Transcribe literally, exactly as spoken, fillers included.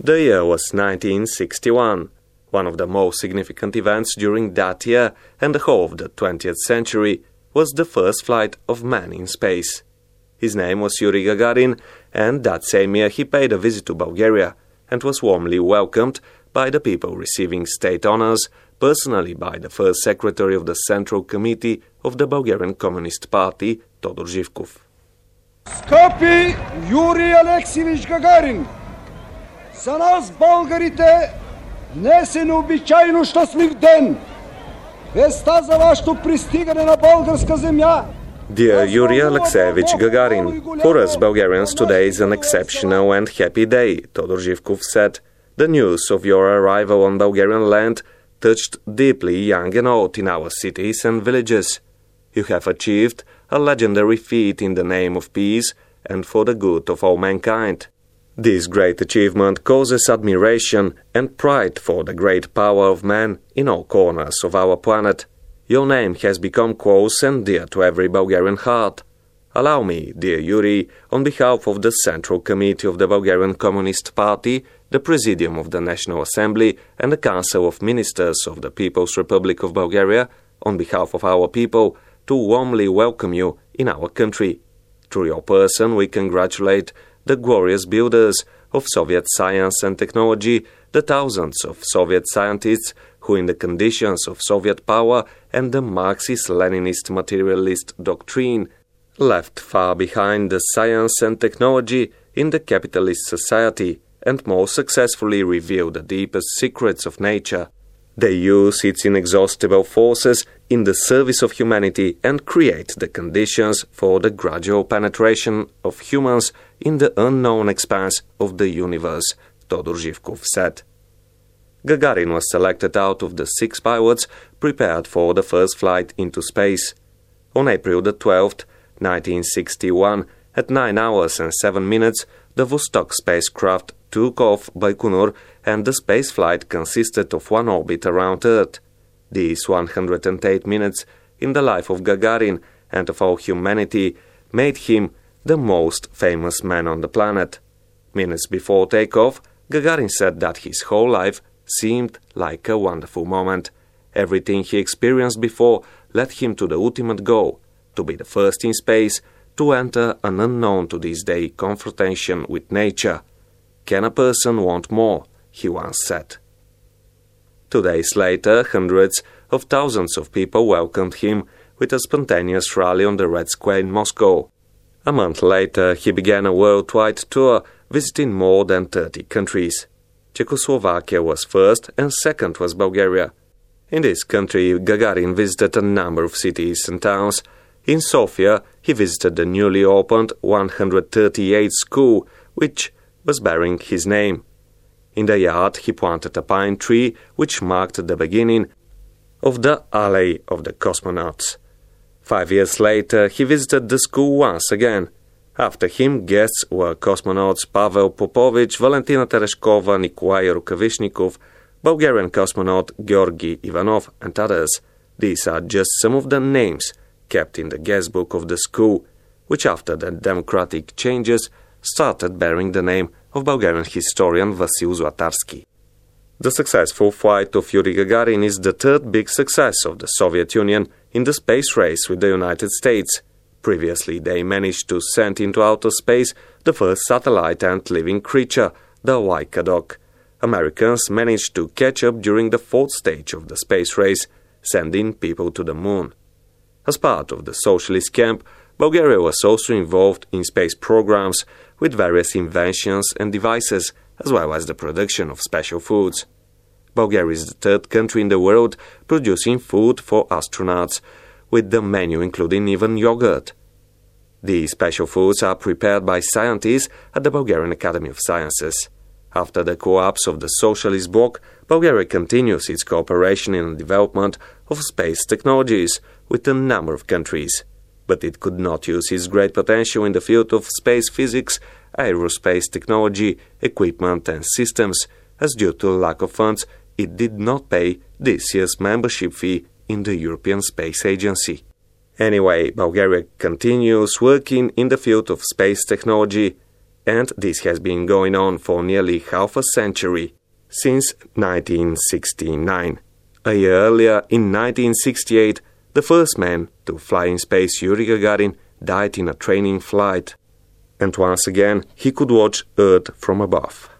The year was nineteen sixty-one. One of the most significant events during that year and the whole of the twentieth century was the first flight of man in space. His name was Yuri Gagarin, and that same year he paid a visit to Bulgaria and was warmly welcomed by the people receiving state honors, personally by the first secretary of the Central Committee of the Bulgarian Communist Party, Todor Zhivkov. Скъпи Юрий Алексиевич Гагарин, за нас българите днес е необичайно щастлив ден. Веста за вашето пристигане на българска земя. Dear Yuri Alexeyevich Gagarin, for us Bulgarians today is an exceptional and happy day, Todor Zhivkov said. The news of your arrival on Bulgarian land touched deeply young and old in our cities and villages. You have achieved a legendary feat in the name of peace and for the good of all mankind. This great achievement causes admiration and pride for the great power of man in all corners of our planet. Your name has become close and dear to every Bulgarian heart. Allow me, dear Yuri, on behalf of the Central Committee of the Bulgarian Communist Party, the Presidium of the National Assembly, and the Council of Ministers of the People's Republic of Bulgaria, on behalf of our people, to warmly welcome you in our country. Through your person we congratulate the glorious builders of Soviet science and technology, the thousands of Soviet scientists who in the conditions of Soviet power and the Marxist-Leninist materialist doctrine left far behind the science and technology in the capitalist society and most successfully revealed the deepest secrets of nature. They use its inexhaustible forces in the service of humanity and create the conditions for the gradual penetration of humans in the unknown expanse of the universe, Todor Zhivkov said. Gagarin was selected out of the six pilots prepared for the first flight into space. On April the twelfth, nineteen sixty-one, at nine hours and seven minutes, the Vostok spacecraft took off Baikonur and the spaceflight consisted of one orbit around Earth. These one hundred eight minutes in the life of Gagarin and of all humanity made him the most famous man on the planet. Minutes before takeoff, Gagarin said that his whole life seemed like a wonderful moment. Everything he experienced before led him to the ultimate goal, to be the first in space, to enter an unknown to this day confrontation with nature. Can a person want more? He once said. Two days later, hundreds of thousands of people welcomed him with a spontaneous rally on the Red Square in Moscow. A month later, he began a worldwide tour, visiting more than thirty countries. Czechoslovakia was first, and second was Bulgaria. In this country, Gagarin visited a number of cities and towns. In Sofia, he visited the newly opened one hundred thirty-eighth school, which was bearing his name. In the yard, he planted a pine tree, which marked the beginning of the Alley of the Cosmonauts. Five years later, he visited the school once again. After him, guests were cosmonauts Pavel Popovich, Valentina Tereshkova, Nikolai Rukavishnikov, Bulgarian cosmonaut Georgy Ivanov, and others. These are just some of the names kept in the guestbook of the school, which after the democratic changes started bearing the name of Bulgarian historian Vasil Zlatarsky. The successful flight of Yuri Gagarin is the third big success of the Soviet Union in the space race with the United States. Previously, they managed to send into outer space the first satellite and living creature, the Laika dog. Americans managed to catch up during the fourth stage of the space race, sending people to the moon. As part of the socialist camp, Bulgaria was also involved in space programs with various inventions and devices, as well as the production of special foods. Bulgaria is the third country in the world producing food for astronauts, with the menu including even yogurt. These special foods are prepared by scientists at the Bulgarian Academy of Sciences. After the collapse of the socialist bloc, Bulgaria continues its cooperation in the development of space technologies with a number of countries. But it could not use its great potential in the field of space physics, aerospace technology, equipment and systems, as due to lack of funds, it did not pay this year's membership fee in the European Space Agency. Anyway, Bulgaria continues working in the field of space technology. and this has been going on for nearly half a century, since nineteen sixty-nine. A year earlier, in nineteen sixty-eight, the first man to fly in space, Yuri Gagarin, died in a training flight. And once again, he could watch Earth from above.